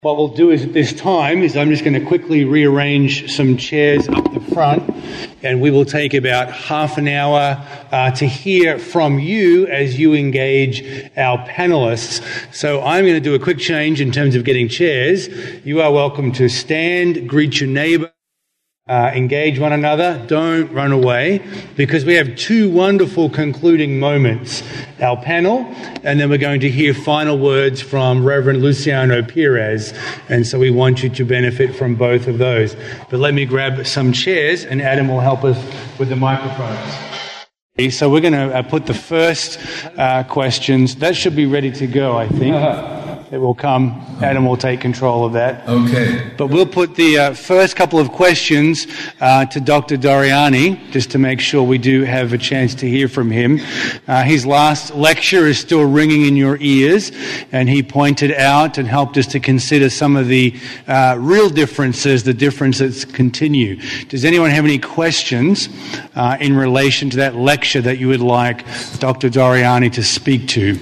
What we'll do is at this time is I'm just going to quickly rearrange some chairs up the front, and we will take about half an hour to hear from you as you engage our panelists. So I'm going to do a quick change in terms of getting chairs. You are welcome to stand, greet your neighbour, engage one another, don't run away, because we have two wonderful concluding moments. Our panel, and then we're going to hear final words from Reverend Luciano Perez, and so we want you to benefit from both of those. But let me grab some chairs, and Adam will help us with the microphones. So we're going to put the first questions. That should be ready to go, I think. It will come. Adam will take control of that. Okay. But we'll put the first couple of questions to Dr. Doriani, just to make sure we do have a chance to hear from him. His last lecture is still ringing in your ears, and he pointed out and helped us to consider some of the real differences, the differences continue. Does anyone have any questions in relation to that lecture that you would like Dr. Doriani to speak to?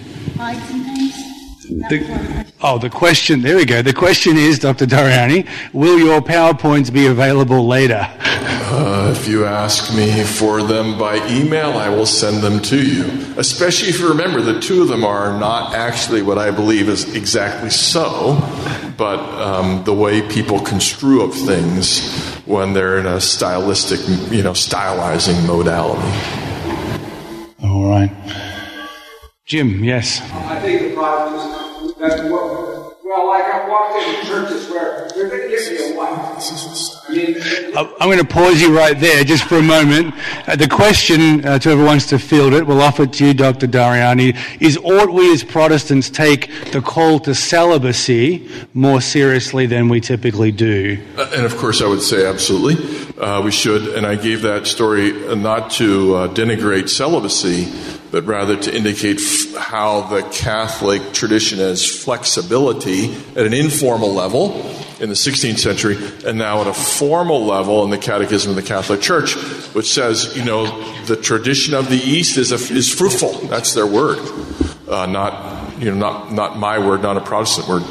The question, there we go. The question is, Dr. Doriani, will your PowerPoints be available later? If you ask me for them by email, I will send them to you. Especially if you remember that two of them are not actually what I believe is exactly so, but the way people construe of things when they're in a stylistic, stylizing modality. All right. Jim, yes. I think the problem is that, like I've walked into churches where they're going to give me a wife. I'm going to pause you right there just for a moment. The question, to whoever wants to field it, we'll offer it to you, Dr. Doriani, is ought we as Protestants take the call to celibacy more seriously than we typically do? And of course I would say absolutely. We should, and I gave that story not to denigrate celibacy, but rather to indicate how the Catholic tradition has flexibility at an informal level in the 16th century, and now at a formal level in the Catechism of the Catholic Church, which says, the tradition of the East is fruitful. That's their word, not my word, not a Protestant word.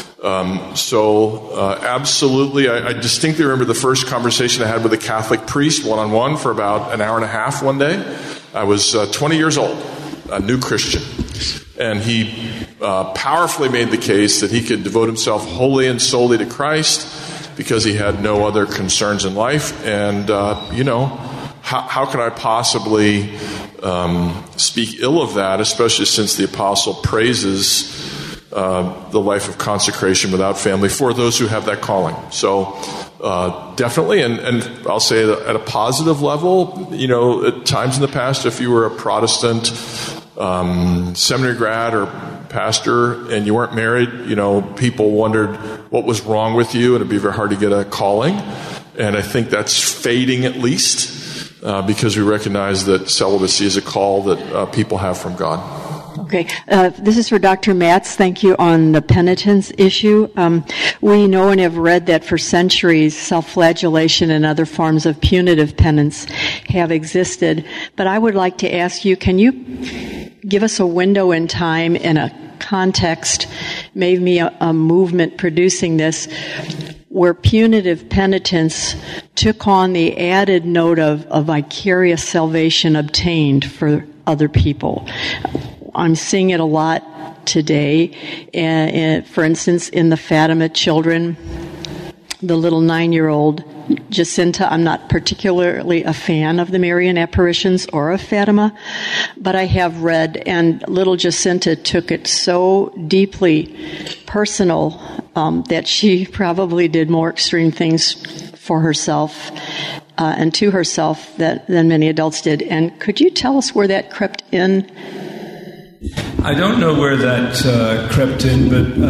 Absolutely, I distinctly remember the first conversation I had with a Catholic priest one-on-one for about an hour and a half one day. I was 20 years old, a new Christian, and he powerfully made the case that he could devote himself wholly and solely to Christ because he had no other concerns in life. And, how can I possibly speak ill of that, especially since the apostle praises the life of consecration without family for those who have that calling. So definitely, and I'll say at a positive level, at times in the past, if you were a Protestant seminary grad or pastor and you weren't married, people wondered what was wrong with you, and it'd be very hard to get a calling. And I think that's fading at least because we recognize that celibacy is a call that people have from God. Okay, this is for Dr. Matz. Thank you on the penitence issue. We know and have read that for centuries, self-flagellation and other forms of punitive penance have existed. But I would like to ask you, can you give us a window in time and a context, maybe a movement producing this, where punitive penitence took on the added note of a vicarious salvation obtained for other people? I'm seeing it a lot today. For instance, in the Fatima children, the little 9-year-old Jacinta, I'm not particularly a fan of the Marian apparitions or of Fatima, but I have read, and little Jacinta took it so deeply personal that she probably did more extreme things for herself and to herself than many adults did. And could you tell us where that crept in? I don't know where that crept in, but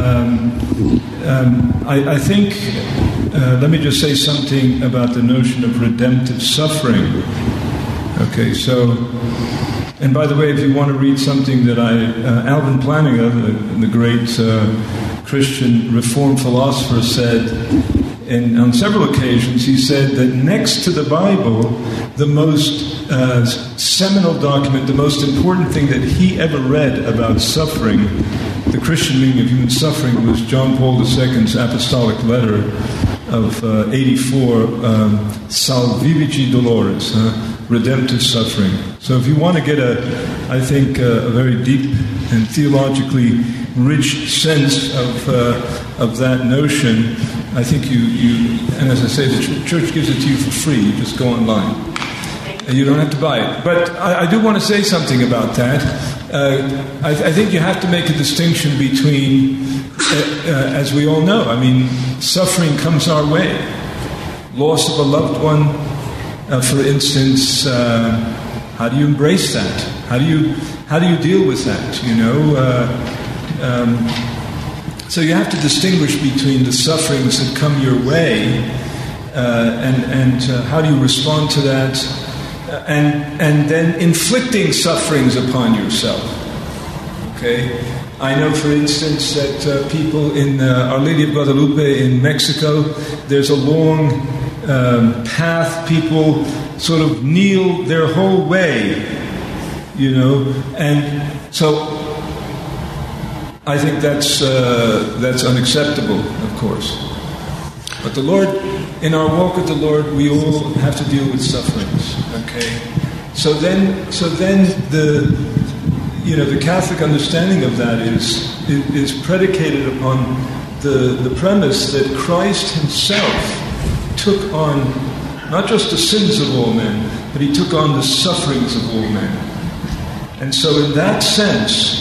I think, let me just say something about the notion of redemptive suffering. Okay, so, and by the way, if you want to read something that Alvin Plantinga, the great Christian Reformed philosopher, said, and on several occasions, he said that next to the Bible, the most seminal document, the most important thing that he ever read about suffering the Christian meaning of human suffering was John Paul II's apostolic letter of 84, Salvifici Doloris, redemptive suffering. So if you want to get a very deep and theologically rich sense of that notion, I think and as I say, the church gives it to you for free. You just go online. You don't have to buy it. But I do want to say something about that. I think you have to make a distinction between, as we all know, suffering comes our way. Loss of a loved one, for instance, how do you embrace that? How do you deal with that? So you have to distinguish between the sufferings that come your way and how do you respond to that, and then inflicting sufferings upon yourself. Okay, I know, for instance, that people in Our Lady of Guadalupe in Mexico, there's a long path. People sort of kneel their whole way, and so I think that's unacceptable, of course. But the Lord, in our walk with the Lord, we all have to deal with sufferings. Okay, so then the Catholic understanding of that is predicated upon the premise that Christ Himself took on not just the sins of all men, but He took on the sufferings of all men. And so in that sense,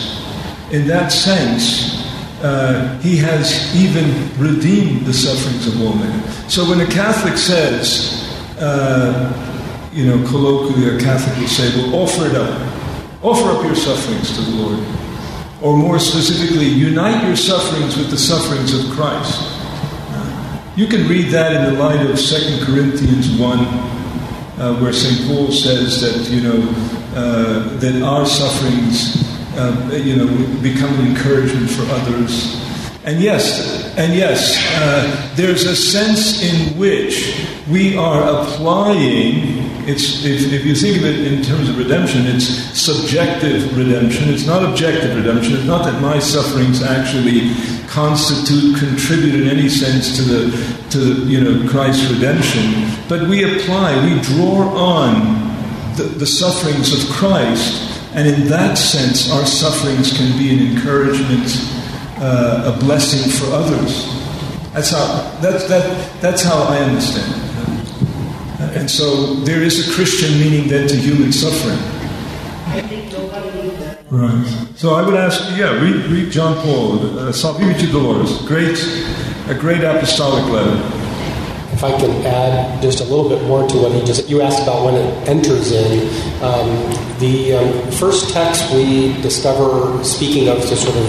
He has even redeemed the sufferings of all men. So when a Catholic says, colloquially a Catholic will say, well, offer it up. Offer up your sufferings to the Lord. Or more specifically, unite your sufferings with the sufferings of Christ. You can read that in the light of 2 Corinthians 1, where St. Paul says that, that our sufferings become an encouragement for others. And yes, there's a sense in which we are applying. If you think of it in terms of redemption, it's subjective redemption. It's not objective redemption. It's not that my sufferings actually contribute in any sense to Christ's redemption. But we draw on the sufferings of Christ. And in that sense, our sufferings can be an encouragement, a blessing for others. That's how I understand it. And so there is a Christian meaning then to human suffering. I think nobody needs that. Right. So I would ask, read John Paul, Salvifici Doloris, a great apostolic letter. If I can add just a little bit more to what you asked about when it enters in. The first text we discover, speaking of the sort of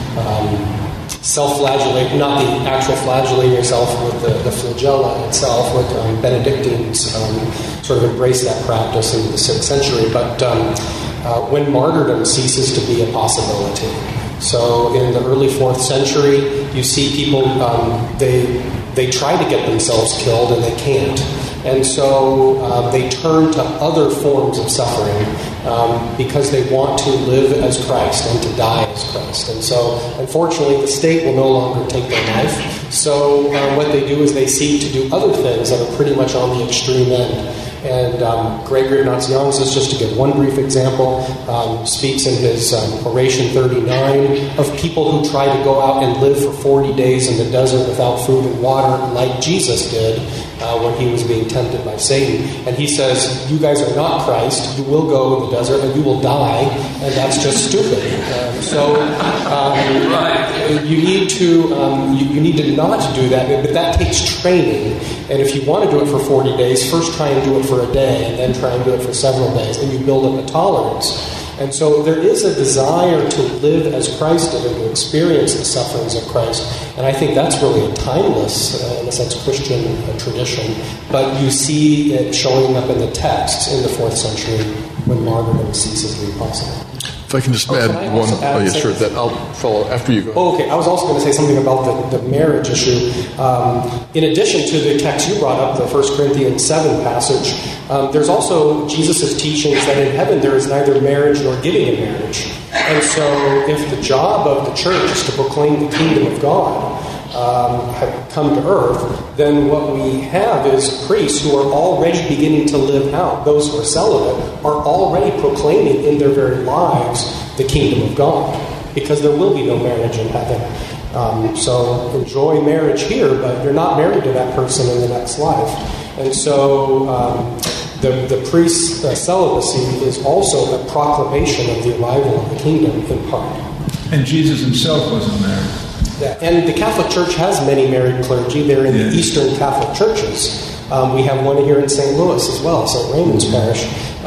self-flagellate, not the actual flagellating yourself with the flagella itself, what Benedictines sort of embraced that practice in the 6th century, but when martyrdom ceases to be a possibility. So in the early 4th century, you see people, they try to get themselves killed and they can't. And so they turn to other forms of suffering because they want to live as Christ and to die as Christ. And so, unfortunately, the state will no longer take their life. So what they do is they seek to do other things that are pretty much on the extreme end. And Gregory of Nazianzus, just to give one brief example, speaks in his Oration 39 of people who try to go out and live for 40 days in the desert without food and water, like Jesus did when he was being tempted by Satan. And he says, you guys are not Christ, you will go in the desert and you will die, and that's just stupid. You need to not do that, but that takes training. And if you want to do it for 40 days, first try and do it for a day, and then try and do it for several days, and you build up a tolerance. And so there is a desire to live as Christ did and to experience the sufferings of Christ. And I think that's really a timeless, in a sense, Christian tradition. But you see it showing up in the texts in the 4th century when martyrdom ceases to be possible. If I can just add one. Sure. That I'll follow after you go. Okay. I was also going to say something about the marriage issue. In addition to the text you brought up, the 1 Corinthians 7 passage, there's also Jesus' teachings that in heaven there is neither marriage nor giving in marriage. And so if the job of the church is to proclaim the kingdom of God, have come to earth, then what we have is priests who are already beginning to live out. Those who are celibate are already proclaiming in their very lives the kingdom of God, because there will be no marriage in heaven. So enjoy marriage here, but you're not married to that person in the next life. And so the priest's celibacy is also a proclamation of the arrival of the kingdom in part. And Jesus himself wasn't married. Yeah, and the Catholic Church has many married clergy. They're in the Eastern Catholic churches. We have one here in St. Louis as well, St. Raymond's Parish.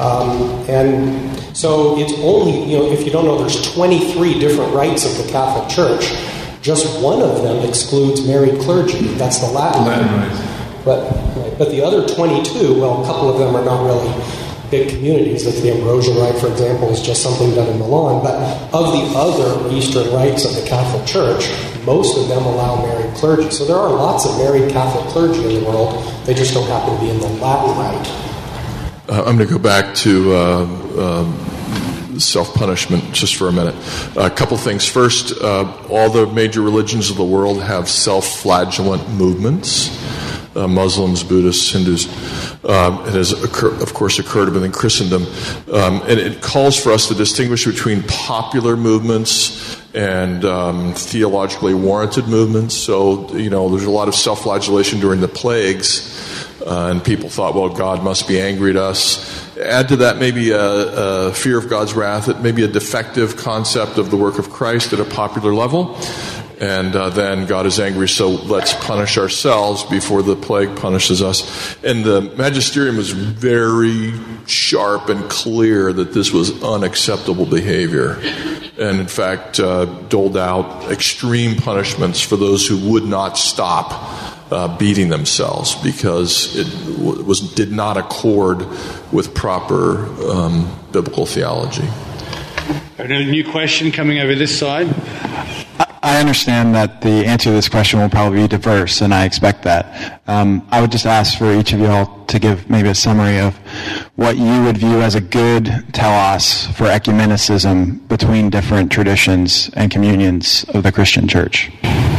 And so it's only, if you don't know, there's 23 different rites of the Catholic Church. Just one of them excludes married clergy. That's the Latin rite. But the other 22, well, a couple of them are not really big communities. Like the Ambrosian Rite, for example, is just something done in Milan. But of the other Eastern rites of the Catholic Church, most of them allow married clergy. So there are lots of married Catholic clergy in the world. They just don't happen to be in the Latin Rite. I'm going to go back to self-punishment just for a minute. A couple things. First, all the major religions of the world have self-flagellant movements. Muslims, Buddhists, Hindus. It has, of course, occurred within Christendom. And it calls for us to distinguish between popular movements and theologically warranted movements. So, there's a lot of self-flagellation during the plagues. And people thought, well, God must be angry at us. Add to that maybe a fear of God's wrath, maybe a defective concept of the work of Christ at a popular level. And then God is angry, so let's punish ourselves before the plague punishes us. And the magisterium was very sharp and clear that this was unacceptable behavior. And in fact, doled out extreme punishments for those who would not stop beating themselves because it did not accord with proper biblical theology. A new question coming over this side. I understand that the answer to this question will probably be diverse, and I expect that. I would just ask for each of you all to give maybe a summary of what you would view as a good telos for ecumenicism between different traditions and communions of the Christian Church.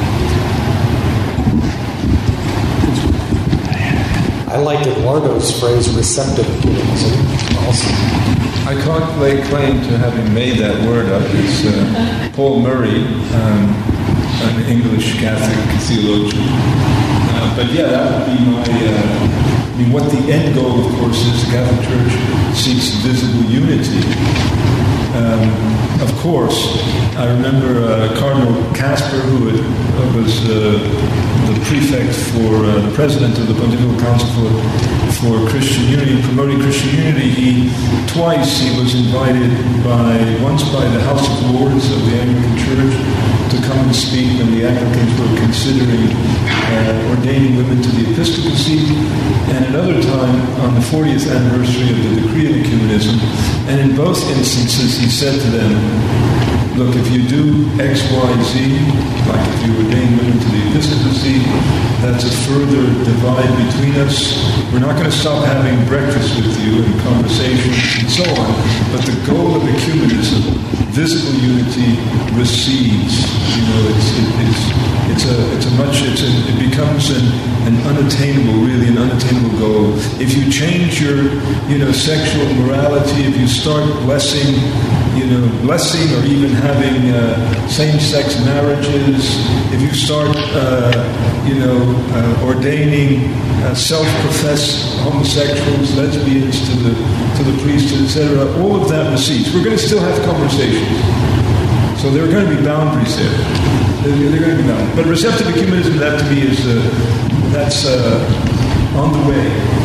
I like Eduardo's phrase, receptive ecumenism, also. I can't lay claim to having made that word up. It's Paul Murray, an English Catholic theologian. But yeah, that would be my... what the end goal, of course, is the Catholic Church seeks visible unity. Of course, I remember Cardinal Casper, who was the prefect for the president of the Pontifical Council for Christian Unity, promoting Christian Unity. Twice he was invited once by the House of Lords of the Anglican Church to come and speak when the Anglicans were considering ordaining women to the episcopacy, and another time on the 40th anniversary of the Decree of Ecumenism. And in both instances he said to them, look, if you do X, Y, Z, like if you ordain women to the episcopacy, that's a further divide between us. We're not going to stop having breakfast with you and conversations and so on, but the goal of ecumenism, visible unity, recedes. It becomes an unattainable goal. If you change your, sexual morality, if you start blessing or even having same-sex marriages, if you start, ordaining self-professed homosexuals, lesbians to the priesthood, etc., all of that recedes. We're going to still have conversations. So there are going to be boundaries there. They're going to be boundaries. But receptive ecumenism, that to me is that's on the way.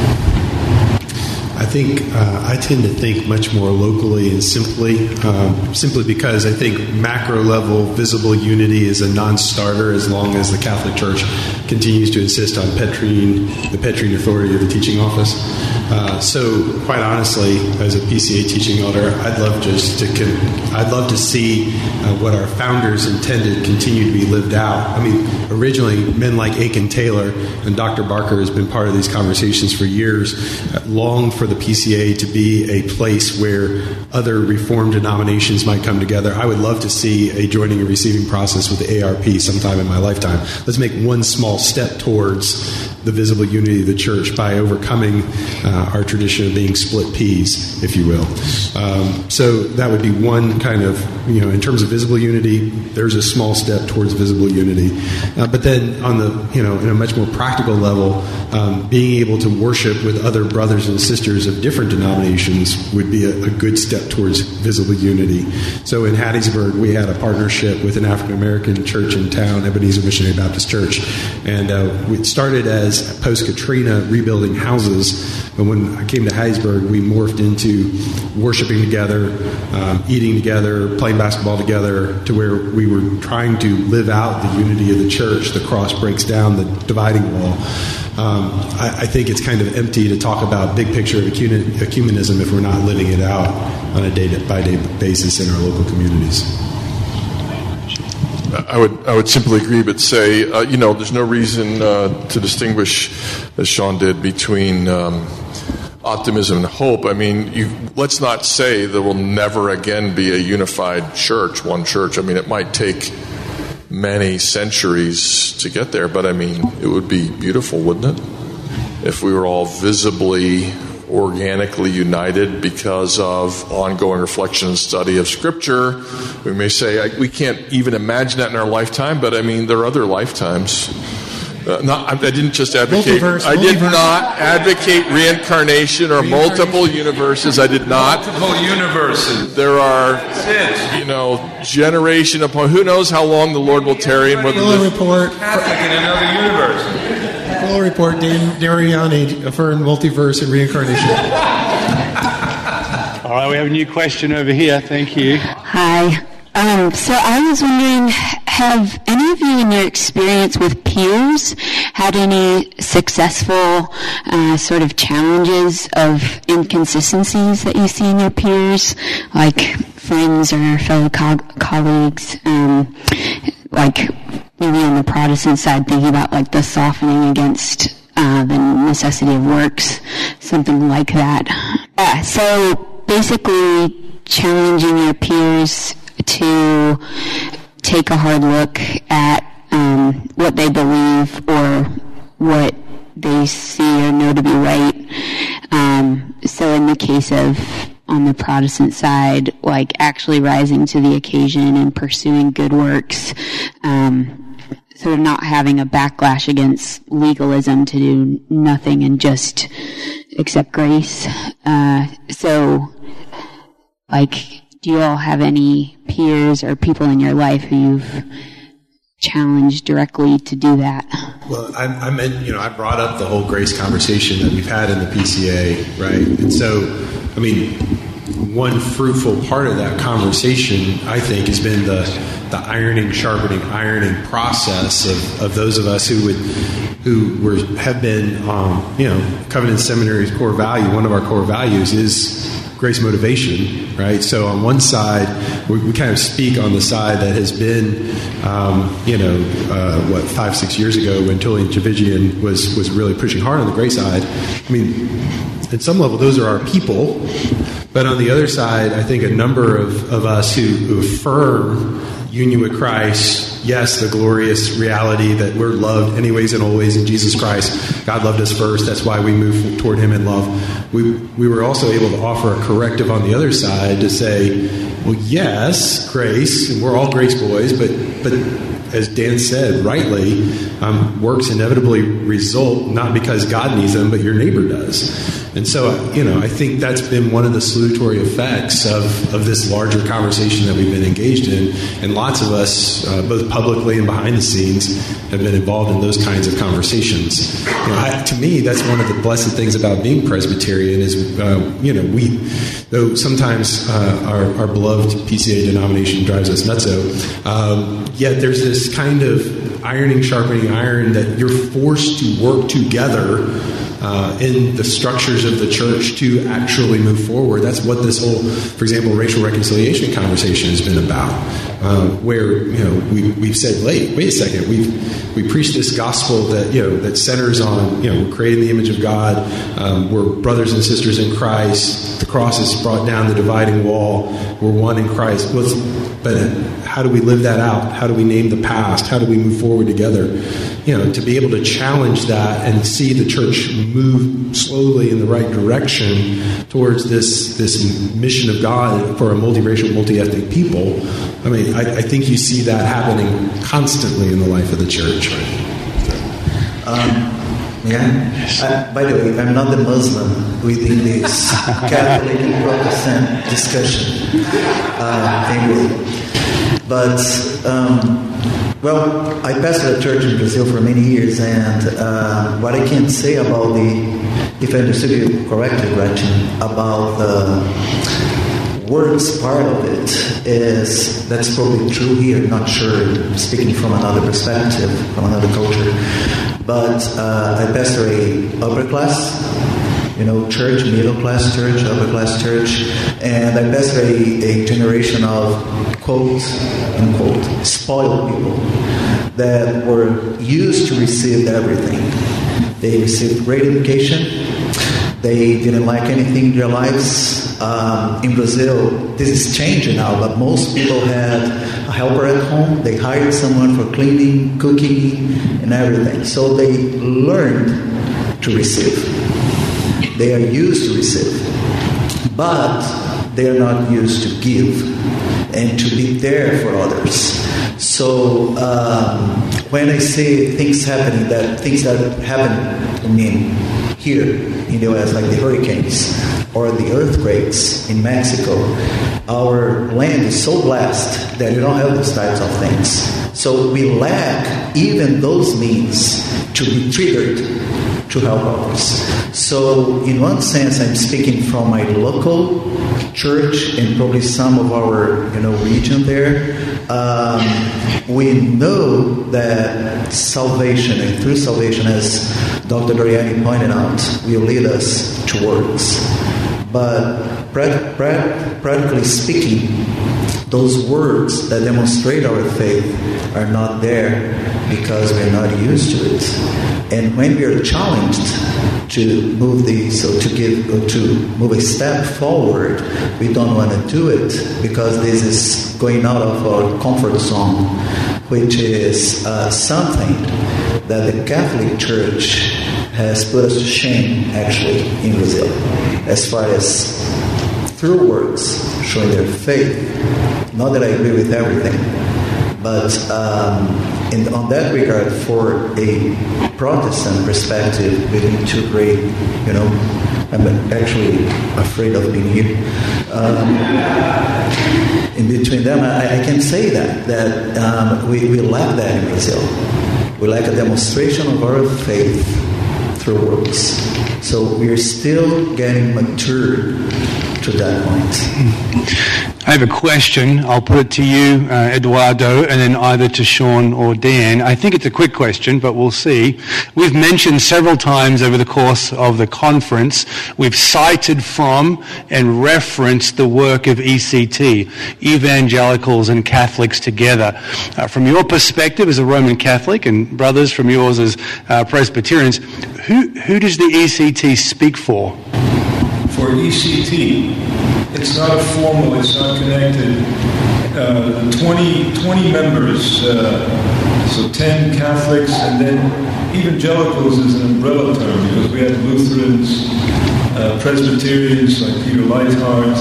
I tend to think much more locally and simply because I think macro level visible unity is a non-starter as long as the Catholic Church continues to insist on the Petrine authority of the teaching office. So, quite honestly, as a PCA teaching elder, I'd love to see what our founders intended continue to be lived out. I mean, originally, men like Aiken Taylor and Dr. Barker has been part of these conversations for years, longed for the PCA to be a place where other Reformed denominations might come together. I would love to see a joining and receiving process with the ARP sometime in my lifetime. Let's make one small step towards the visible unity of the church by overcoming our tradition of being split peas, if you will. So that would be one kind of, in terms of visible unity, there's a small step towards visible unity. But then on the, in a much more practical level, being able to worship with other brothers and sisters of different denominations would be a good step towards visible unity. So in Hattiesburg, we had a partnership with an African-American church in town, Ebenezer Missionary Baptist Church. And we started as post-Katrina rebuilding houses. But when I came to Hattiesburg, we morphed into worshiping together, eating together, playing basketball together, to where we were trying to live out the unity of the church. The cross breaks down the dividing wall. I think it's kind of empty to talk about big picture of ecumenism if we're not living it out on a day-by-day basis in our local communities. I would simply agree, but say, there's no reason to distinguish, as Sean did, between optimism and hope. I mean, let's not say there will never again be a unified church, one church. I mean, it might take many centuries to get there, but I mean, it would be beautiful, wouldn't it? If we were all visibly, organically united because of ongoing reflection and study of Scripture. We may say we can't even imagine that in our lifetime, but I mean, there are other lifetimes. I didn't just advocate. I did not advocate reincarnation or multiple universes. I did not. Multiple universes. There are, generation upon. Who knows how long the Lord will tarry and whether Full report. Catholic in another universe. Full report. Dariani affirmed multiverse and reincarnation. All right, we have a new question over here. Thank you. Hi. So I was wondering, have any of you in your experience with peers had any successful sort of challenges of inconsistencies that you see in your peers, like friends or fellow colleagues, like maybe on the Protestant side, thinking about like the softening against the necessity of works, something like that. So basically challenging your peers to take a hard look at what they believe or what they see or know to be right. So in the case of, on the Protestant side, like actually rising to the occasion and pursuing good works, sort of not having a backlash against legalism to do nothing and just accept grace. So, like, do you all have any peers or people in your life who you've challenged directly to do that? Well, I brought up the whole grace conversation that we've had in the PCA, right? And so, I mean, one fruitful part of that conversation, I think, has been the ironing, sharpening, ironing process of those of us who have been, Covenant Seminary's core value. One of our core values is grace motivation, right? So on one side, we kind of speak on the side that has been, 5-6 years ago when Tullian Tchividjian was really pushing hard on the grace side. I mean, at some level, those are our people. But on the other side, I think a number of us who affirm union with Christ, yes, the glorious reality that we're loved anyways and always in Jesus Christ. God loved us first. That's why we move toward Him in love. We were also able to offer a corrective on the other side to say, well, yes, grace, and we're all grace boys, but as Dan said rightly, works inevitably result not because God needs them, but your neighbor does. And so, I think that's been one of the salutary effects of this larger conversation that we've been engaged in. And lots of us, both publicly and behind the scenes, have been involved in those kinds of conversations. To me, that's one of the blessed things about being Presbyterian is, we, though sometimes our beloved PCA denomination drives us nutso, yet there's this kind of ironing, sharpening iron, that you're forced to work together in the structures of the church to actually move forward. That's what this whole, for example, racial reconciliation conversation has been about. Where we've said, wait a second, we preach this gospel that that centers on we're created in the image of God, we're brothers and sisters in Christ. The cross has brought down the dividing wall. We're one in Christ. But how do we live that out? How do we name the past? How do we move forward together? To be able to challenge that and see the church move slowly in the right direction towards this mission of God for a multiracial, multi-ethnic people. I mean, I think you see that happening constantly in the life of the church. By the way, I'm not the Muslim within this Catholic and Protestant discussion. Well, I pastored a church in Brazil for many years, and what I can say about if I understood you correctly, Gretchen, about the words part of it is that's probably true here. Not sure, speaking from another perspective, from another culture. But I pastor a upper class, church, middle class church, upper class church, and I pastor a generation of quote unquote spoiled people that were used to receive everything. They received great education. They didn't like anything in their lives. In Brazil, this is changing now, but most people had a helper at home. They hired someone for cleaning, cooking, and everything. So they learned to receive. They are used to receive. But they are not used to give and to be there for others. So when I say things that happen here in the U.S., like the hurricanes or the earthquakes in Mexico, our land is so blessed that we don't have those types of things. So we lack even those means to be triggered to help others. So in one sense, I'm speaking from my local church and probably some of our region there. We know that salvation, and through salvation, as Dr. Doriani pointed out, will lead us to works. But practically speaking, those words that demonstrate our faith are not there because we're not used to it. And when we are challenged to move to move a step forward, we don't want to do it because this is going out of our comfort zone, which is something that the Catholic Church has put us to shame, actually, in Brazil, as far as through works showing their faith. Not that I agree with everything, but on that regard, for a Protestant perspective, we need to create, I'm actually afraid of being here. In between them, I can say that we lack that in Brazil. We lack a demonstration of our faith through works. So we are still getting matured to that point. I have a question. I'll put it to you, Eduardo, and then either to Sean or Dan. I think it's a quick question, but we'll see. We've mentioned several times over the course of the conference, we've cited from and referenced the work of ECT, Evangelicals and Catholics Together. From your perspective as a Roman Catholic, and brothers from yours as Presbyterians, who does the ECT speak for? For ECT, it's not a formal, it's not connected. 20 members, so 10 Catholics, and then Evangelicals is an umbrella term because we have Lutherans, Presbyterians like Peter Leithart,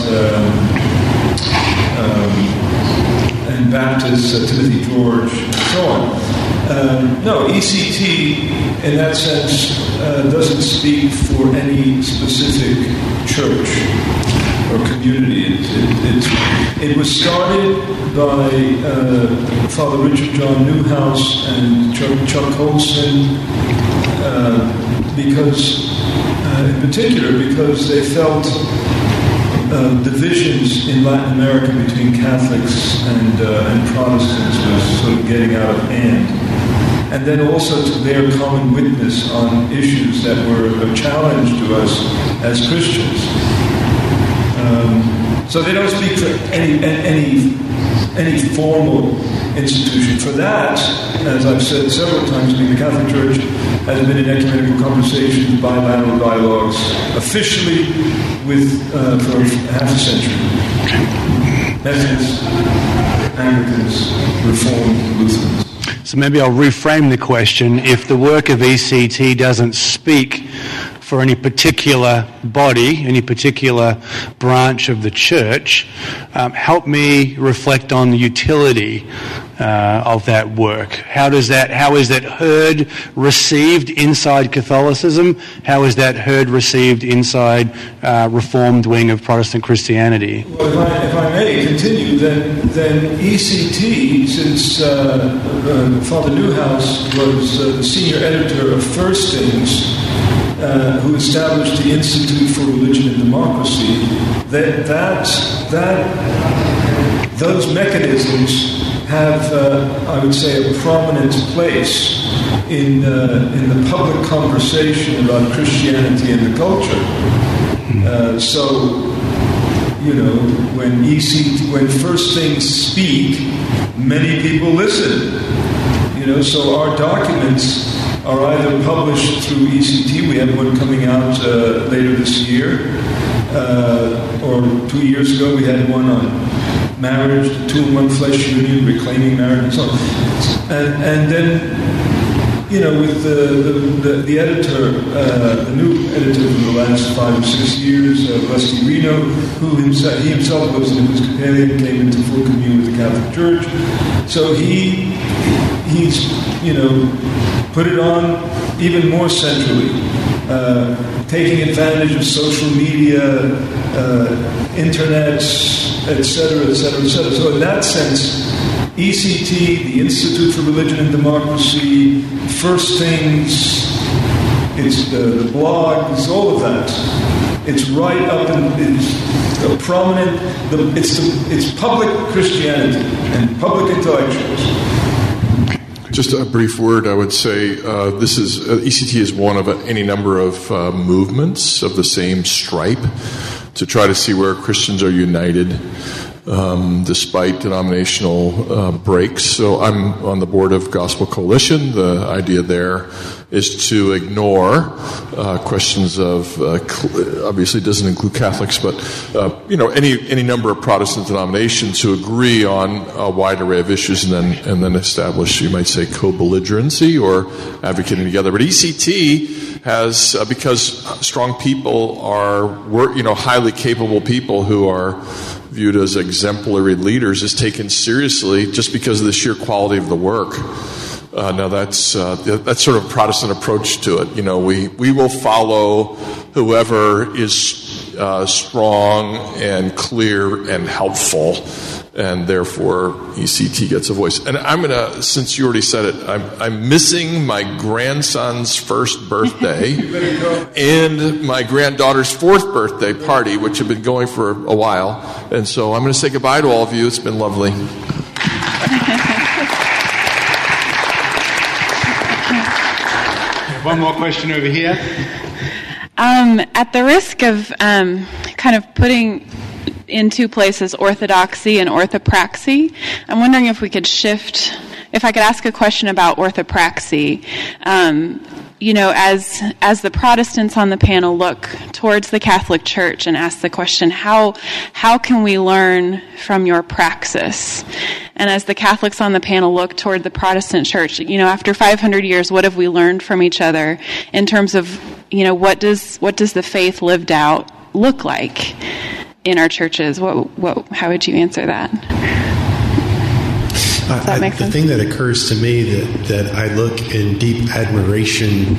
and Baptists, Timothy George, and so on. No, ECT, in that sense, doesn't speak for any specific church or community. It was started by Father Richard John Newhouse and Chuck Colson in particular because they felt divisions in Latin America between Catholics and Protestants was sort of getting out of hand. and then also to bear common witness on issues that were a challenge to us as Christians. So they don't speak for any formal institution. For that, as I've said several times, the Catholic Church has been in ecumenical conversations, bilateral dialogues, officially for half a century. Methodists, Anglicans, Reformed, Lutherans. So maybe I'll reframe the question. If the work of ECT doesn't speak for any particular body, any particular branch of the church, help me reflect on the utility of that work. How is that heard, received inside Catholicism? How is that heard, received inside Reformed wing of Protestant Christianity? Well, if I may continue, then ECT, since Father Newhouse was the senior editor of First Things, who established the Institute for Religion and Democracy, those mechanisms have, I would say, a prominent place in the public conversation about Christianity and the culture. So, when First Things speak, many people listen. So our documents are either published through ECT. We have one coming out later this year, or 2 years ago we had one on marriage, the two-in-one flesh union, reclaiming marriage, and so on. And then, with the editor, the new editor for the last 5 or 6 years, Rusty Reno, who he himself was an Episcopalian, came into full communion with the Catholic Church. So he's put it on even more centrally, taking advantage of social media, internet, etc., etc., etc. So in that sense, ECT, the Institute for Religion and Democracy, First Things, it's the blogs, all of that. It's right up in it's a prominent. It's public Christianity and public intellectuals. Just a brief word, I would say this is ECT is one of any number of movements of the same stripe to try to see where Christians are united despite denominational breaks. So I'm on the board of Gospel Coalition. The idea there is to ignore questions of obviously doesn't include Catholics, but any number of Protestant denominations who agree on a wide array of issues, and then establish, you might say, co-belligerency or advocating together. But ECT has because strong people are highly capable people who are viewed as exemplary leaders is taken seriously just because of the sheer quality of the work. Now that's sort of a Protestant approach to it. We will follow whoever is strong and clear and helpful, and therefore ECT gets a voice. And I'm gonna, since you already said it, I'm missing my grandson's first birthday and my granddaughter's 4th birthday party, which have been going for a while. And so I'm gonna say goodbye to all of you. It's been lovely. One more question over here. At the risk of kind of putting in two places orthodoxy and orthopraxy, I'm wondering if we could shift, if I could ask a question about orthopraxy. As the Protestants on the panel look towards the Catholic Church and ask the question, how can we learn from your praxis? And as the Catholics on the panel look toward the Protestant Church, after 500 years, what have we learned from each other in terms of, what does the faith lived out look like in our churches? How would you answer that? Does that make sense? The thing that occurs to me that I look in deep admiration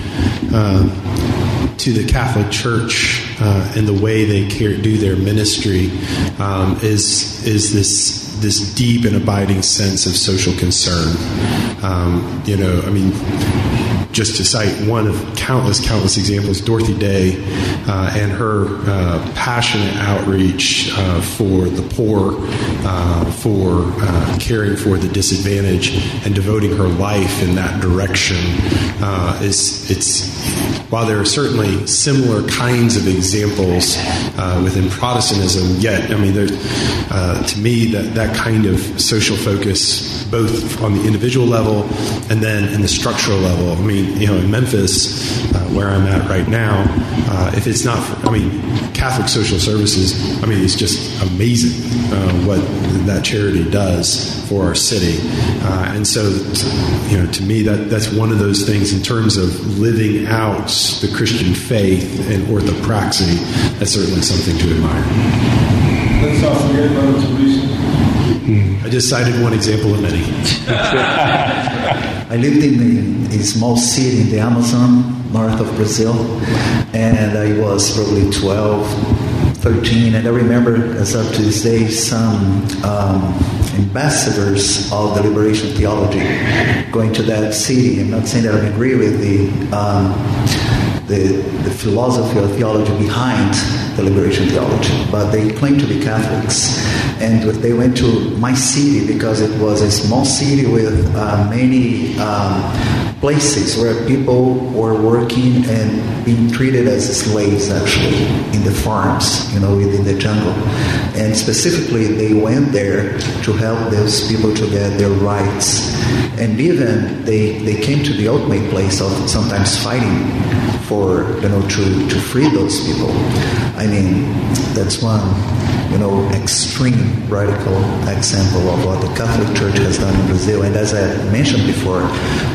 to the Catholic Church and the way they do their ministry is this deep and abiding sense of social concern. just to cite one of countless examples, Dorothy Day and her passionate outreach for the poor, for caring for the disadvantaged, and devoting her life in that direction. While there are certainly similar kinds of examples within Protestantism, yet, I mean, to me, that kind of social focus, both on the individual level and then in the structural level. I mean, in Memphis, where I'm at right now, if it's not for, Catholic Social Services, it's just amazing what that charity does for our city. And so, to me, that's one of those things in terms of living out the Christian faith and orthopraxy. That's certainly something to admire. Let's not forget about Teresa. I just cited one example of many. I lived in a small city in the Amazon, north of Brazil, and I was probably 12, 13, and I remember, as up to this day, some ambassadors of the liberation theology going to that city. I'm not saying that I agree with the philosophy or theology behind the liberation theology, but they claim to be Catholics. And they went to my city because it was a small city with many places where people were working and being treated as slaves, actually, in the farms, within the jungle. And specifically, they went there to help those people to get their rights. And even they came to the ultimate place of sometimes fighting for, to free those people. That's one, extreme radical example of what the Catholic Church has done in Brazil. And as I mentioned before,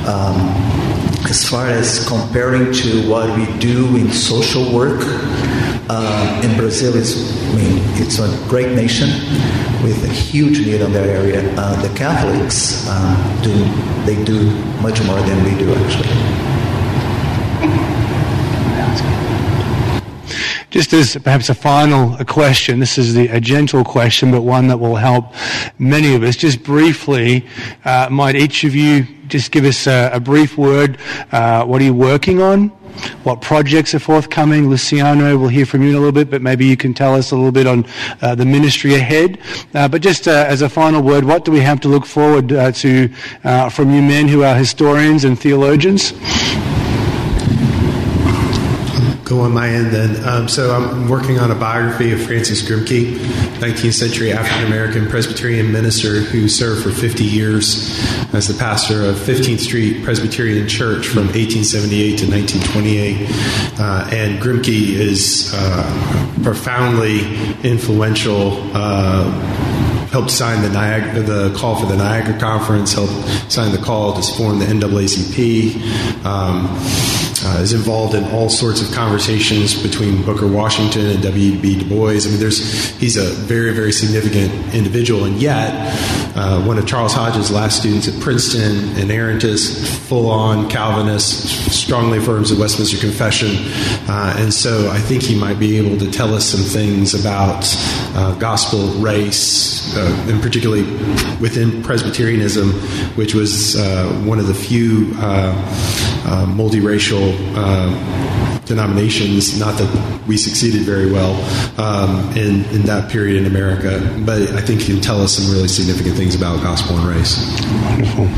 as far as comparing to what we do in social work, in Brazil, it's a great nation with a huge need on that area. The Catholics do much more than we do, actually. Just as perhaps a final question, this is a gentle question, but one that will help many of us. Just briefly, might each of you just give us a brief word? What are you working on? What projects are forthcoming? Luciano, we'll hear from you in a little bit, but maybe you can tell us a little bit on the ministry ahead. But just as a final word, what do we have to look forward to from you men who are historians and theologians? Go on my end then. So I'm working on a biography of Francis Grimke, 19th century African-American Presbyterian minister who served for 50 years as the pastor of 15th Street Presbyterian Church from 1878 to 1928. And Grimke is profoundly influential, helped sign the call for the Niagara Conference, helped sign the call to form the NAACP, is involved in all sorts of conversations between Booker Washington and W.B. Du Bois. He's a very, very significant individual, and yet one of Charles Hodge's last students at Princeton, an errantist, full-on Calvinist, strongly affirms the Westminster Confession, and so I think he might be able to tell us some things about gospel, race, and particularly within Presbyterianism, which was one of the few multiracial denominations. Not that we succeeded very well in that period in America, but I think he can tell us some really significant things about gospel and race. Wonderful.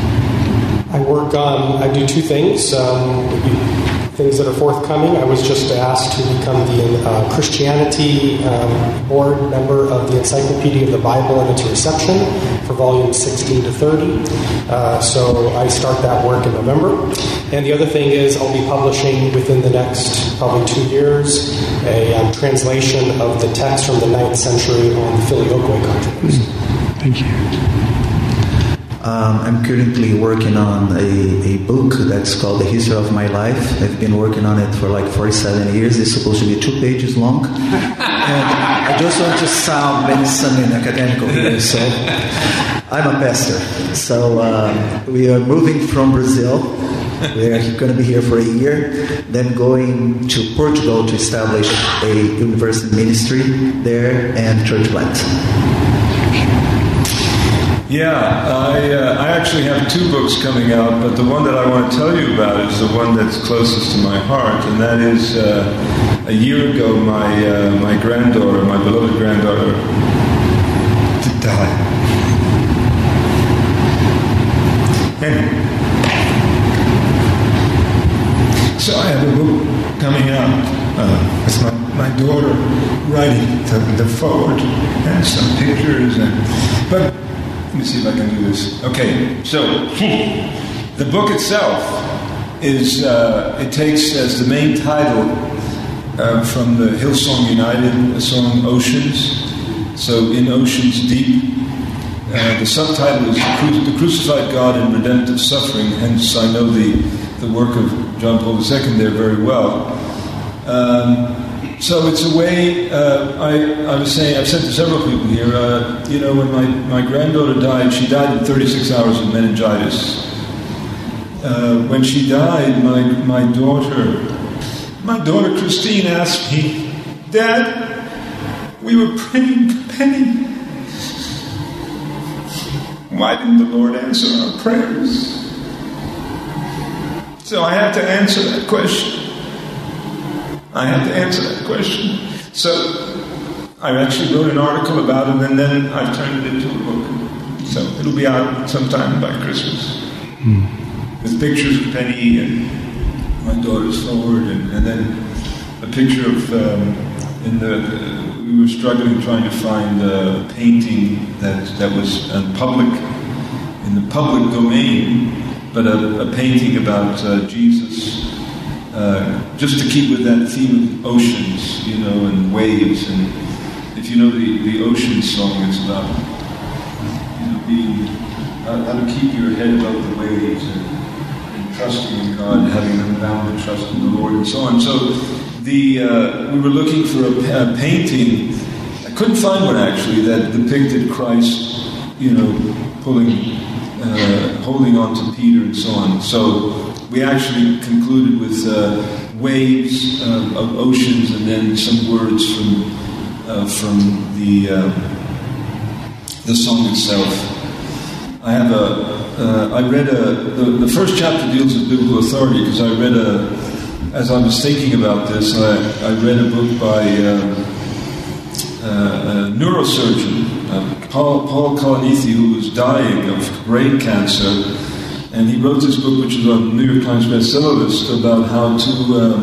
I do two things. Things that are forthcoming. I was just asked to become the Christianity board member of the Encyclopedia of the Bible and its Reception for volumes 16 to 30. So I start that work in November. And the other thing is I'll be publishing within the next probably 2 years a translation of the text from the 9th century on the Filioque controversy. Thank you. I'm currently working on a book that's called The History of My Life. I've been working on it for like 47 years. It's supposed to be 2 pages long. And I just want to sound maybe something academical here. So I'm a pastor. So we are moving from Brazil. We are going to be here for a year, then going to Portugal to establish a university ministry there and church plant. Yeah, I actually have 2 books coming out, but the one that I want to tell you about is the one that's closest to my heart, and that is a year ago my granddaughter, my beloved granddaughter, died. Anyway, so I have a book coming out with my daughter writing the forward and some pictures, but let me see if I can do this. Okay, so the book itself is, it takes as the main title from the Hillsong United song Oceans. So in Oceans Deep, the subtitle is The Crucified God in Redemptive Suffering, hence I know the work of John Paul II there very well. So it's a way, I was saying, I've said to several people here, when my granddaughter died, she died in 36 hours of meningitis. When she died, my daughter Christine asked me, "Dad, we were praying for Penny. Why didn't the Lord answer our prayers?" So I had to answer that question. So I actually wrote an article about it, and then I've turned it into a book. So it'll be out sometime by Christmas. With pictures of Penny and my daughter's forward, and then a picture of, we were struggling trying to find a painting that was in the public domain, but a painting about Jesus. Just to keep with that theme of oceans, and waves, and if you know the ocean song, it's about being how to keep your head above the waves and trusting in God, having an unbounded trust in the Lord, and so on. So we were looking for a painting. I couldn't find one actually that depicted Christ, holding on to Peter and so on. So we actually concluded with waves of oceans, and then some words from the song itself. I read the first chapter deals with biblical authority, because as I was thinking about this, I read a book by a neurosurgeon, Paul Kalanithi, who was dying of brain cancer. And he wrote this book, which is on the New York Times bestseller list, about how to,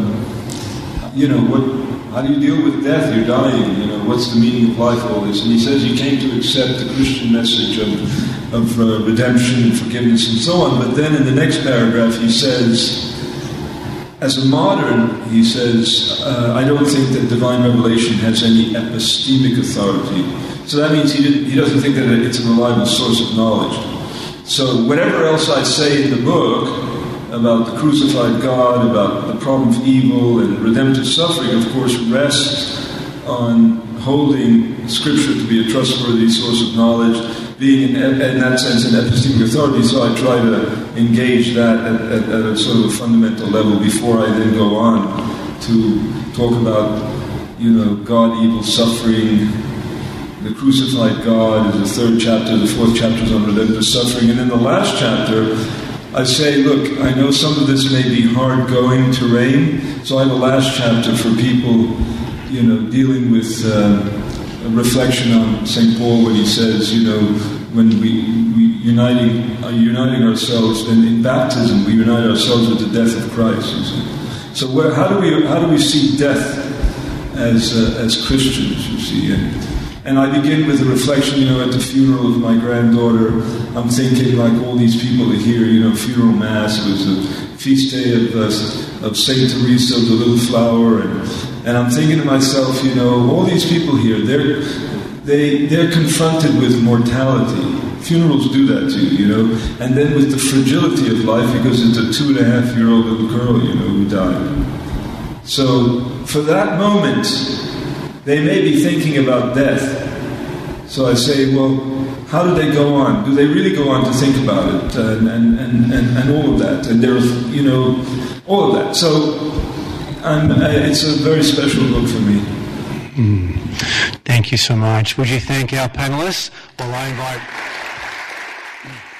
how do you deal with death? You're dying. What's the meaning of life? All this, and he says he came to accept the Christian message of redemption and forgiveness and so on. But then in the next paragraph, he says, as a modern, he says, I don't think that divine revelation has any epistemic authority. So that means he doesn't think that it's a reliable source of knowledge. So whatever else I say in the book about the crucified God, about the problem of evil and redemptive suffering, of course, rests on holding Scripture to be a trustworthy source of knowledge, being in that sense an epistemic authority. So I try to engage that at a sort of a fundamental level before I then go on to talk about, God, evil, suffering. The crucified God is the 3rd chapter. The 4th chapter is on redemptive suffering. And in the last chapter, I say, look, I know some of this may be hard-going terrain, so I have a last chapter for people, dealing with a reflection on St. Paul when he says, when we uniting ourselves, and in baptism we unite ourselves with the death of Christ. So how do we see death as Christians? You see. And I begin with a reflection, at the funeral of my granddaughter. I'm thinking, like all these people are here, funeral mass. It was a feast day of Saint Teresa of the Little Flower, and I'm thinking to myself, all these people here, they're confronted with mortality. Funerals do that to you, and then with the fragility of life, because it's a 2.5-year-old little girl, who died. So for that moment, they may be thinking about death. So I say, well, how do they go on? Do they really go on to think about it? And all of that. And there's, all of that. So it's a very special book for me. Thank you so much. Would you thank our panelists? Well, I invite... you.